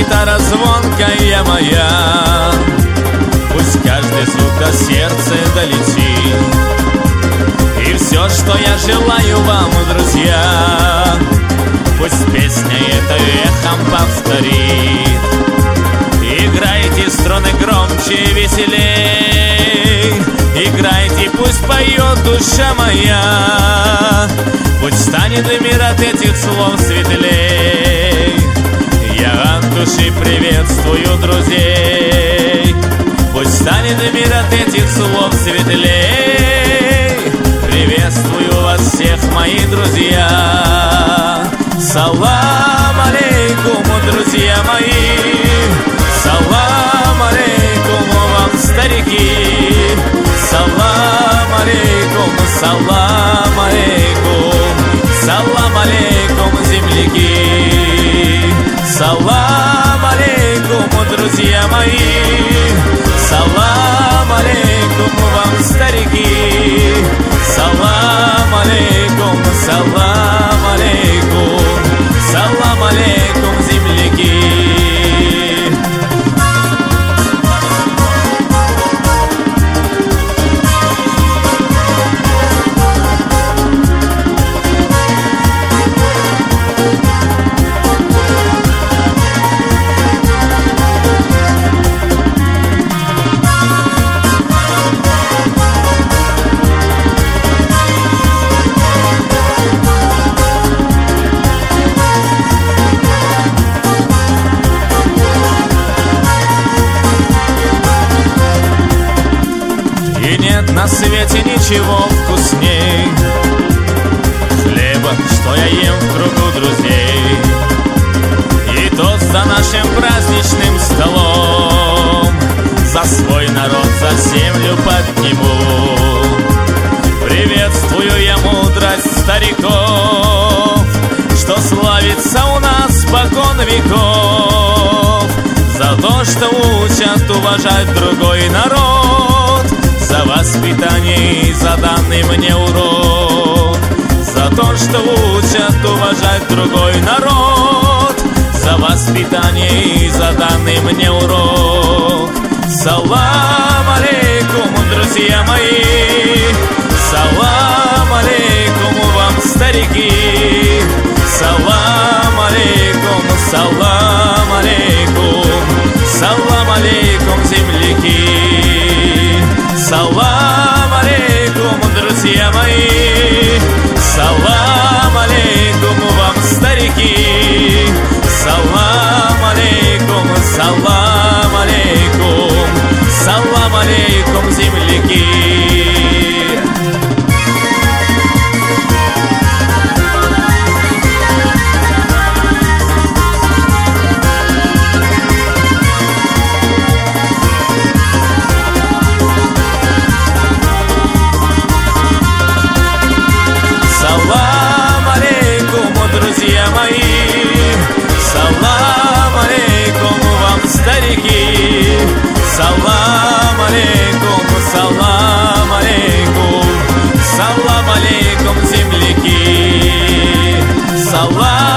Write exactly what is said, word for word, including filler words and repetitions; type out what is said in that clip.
гитара звонкая моя, пусть каждый звук до сердца долетит. И все, что я желаю вам, друзья, пусть песня эта эхом повторит. Играйте струны громче, веселей, играйте, пусть поет душа моя, пусть станет мир от этих слов светлей. Я от души приветствую друзей, пусть станет мир от этих слов светлей. Приветствую вас всех, мои друзья. Салам алейкум, друзья мои. Салам алейкум вам, старики. Салам алейкум, салам алейкум. Салам алейкум, земляки. Салам алейкум, друзья мои. Салам алейкум вам, старики. Салам алейкум, салам алейкум. Салам алейкум, земляки. На свете ничего вкусней хлеба, что я ем в кругу друзей. И тост за нашим праздничным столом, за свой народ, за землю подниму. Приветствую я мудрость стариков, что славится у нас спокон веков, за то, что учат уважать другой народ, за воспитание и за данный мне урок, за то, что учат уважать другой народ, за воспитание и за данный мне урок. Салам алейкум, друзья мои. Салам алейкум вам, старики. Салам алейкум, салам алейкум. Салам алейкум, земляки. Салам алейкум, друзья мои. Салам алейкум вам, старики. Салам алейкум, салам алейкум. Салам алейкум, земляки. Друзья мои, салам алейкум вам, старики. Салам алейкум, салам алейкум. Салам алейкум, земляки. Салам